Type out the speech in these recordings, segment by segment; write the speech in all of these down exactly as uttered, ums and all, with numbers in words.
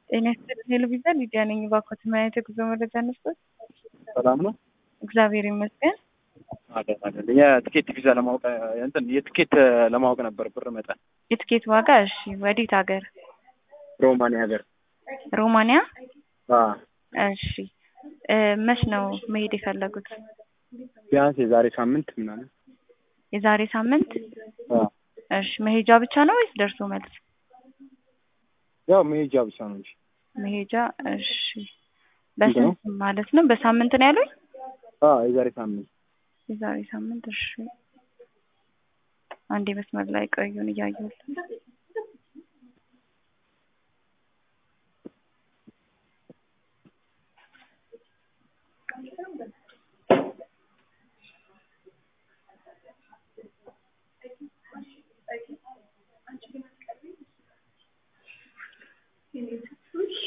ጤና ይስጥልኝ ቴሌቪዥን ሊዲያ ነኝ። እባክዎት ምን አይነት የጉዞ መረጃ እንስጥዎት? ሰላም ነው? እግዚአብሔር ይመስገን። አይደል አይደል። የትኬት ቪዛ ለማወቅ እንትን የትኬት ለማወቅ ነበር ብር መጠን። የትኬት ዋጋ? እሺ፣ ወዴት ሀገር? ሮማኒያ ሀገር። ሮማኒያ? አዎ። እሺ፣ መች ነው መሄድ የፈለጉት? ቢያንስ የዛሬ ሳምንት ምናምን። የዛሬ ሳምንት? አዎ። እሺ፣ መሄጃ ብቻ ነው ወይስ ደርሶ መልስ? ያው መሄጃ ብቻ ነው እንጂ። መሄጃ። እሺ፣ በስንት ማለት ነው? በሳምንት ነው ያሉኝ? አዎ፣ የዛሬ ሳምንት። የዛሬ ሳምንት። እሺ፣ አንዴ መስመር ላይ ቆዩን እያየሁት።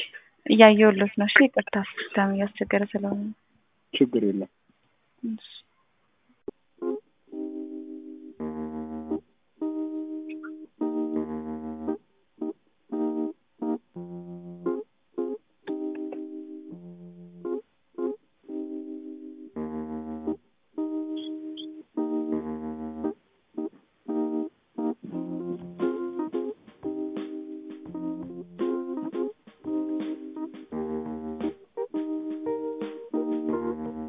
እያየሁት ነው። እሺ፣ ይቅርታ ሲስተም እያስቸገረ ስለሆነ። ችግር የለም። እሺ